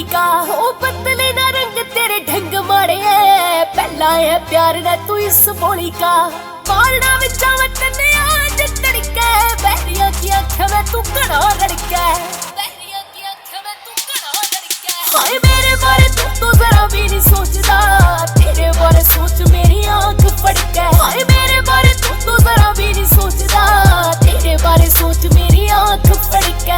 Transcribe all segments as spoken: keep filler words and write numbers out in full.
का हो पतले ना रंग तेरे ढंग माड़े है पहला है प्यार ना तू इस बोली का पालना विचा वतन आज तड़के बहरिया की आंखें में तू घड़ा लड़के बहरिया की आंखें में तू घड़ा लड़के हाय मेरे बारे तू तो जरा भी नहीं सोचदा तेरे बारे सोच मेरी आंख फड़के हाय मेरे बारे तू तो जरा भी नहीं सोचदा तेरे बारे सोच मेरी आंख फड़के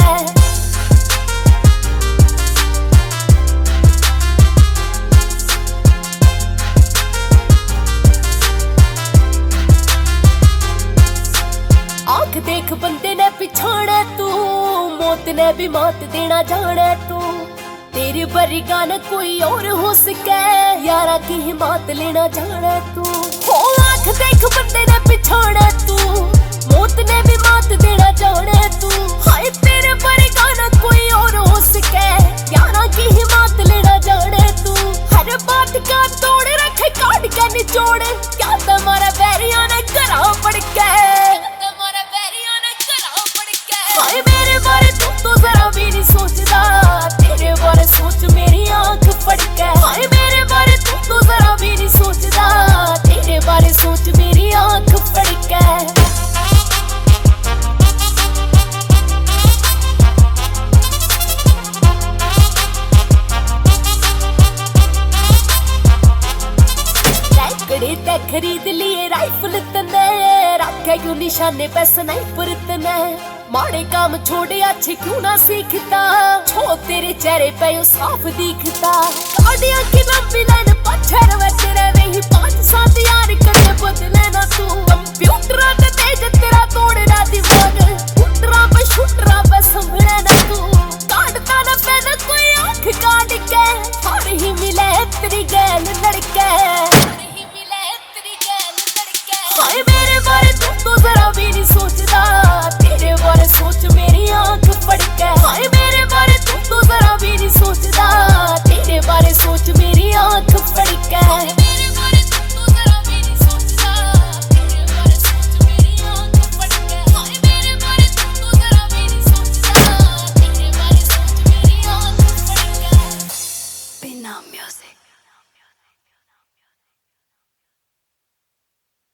देख बंदे ने पिछाड़ा तू मौत ने भी मौत देना जाने तू तेरे बरगा न कोई और हो सके यारा की हिम्मत लेना जाने तू हो आंख देख बंदे ने पिछाड़ा तू मौत ने भी मौत देना जाने तू हाय तेरे बरगा न कोई और हो सके यारा की हिम्मत लेना जाने तू हर बात का तोड़ रखे काट के निचोड़ क्या तुम्हारा बैरिया ने घरा पड़ के हाय मेरे बारे तू तो जरा भी नहीं सोचदा तेरे बारे सोच मेरी आंख फड़के हाय मेरे बारे तू तो जरा भी नहीं सोचदा तेरे बारे सोच मेरी आंख फड़के लकड़ी ते खरीद लिए राइफल तने रखे क्यों निशाने पे स्नाइपर तने माड़े काम छोड़े अच्छे क्यों ना सीखता छो तेरे चेहरे पे यो साफ दिखता गाड़ियां की लंबी लाइन पत्थर बचे रहे ही पांच सात यार कदे बदले ना तू कंप्यूटर ते तेज तेरा तोड़ना दिमाग उतरा पे शूटरा पे संभले ना तू काटता ना पे ना कोई आंख काट के और ही मिले तेरी गैल लड़के हाय मेरे बारे तू तो जरा भी नहीं सोचदा तेरे बारे सोच मेरी आंख फड़के हाय मेरे बारे तू तो जरा भी नहीं सोचदा तेरे बारे सोच मेरी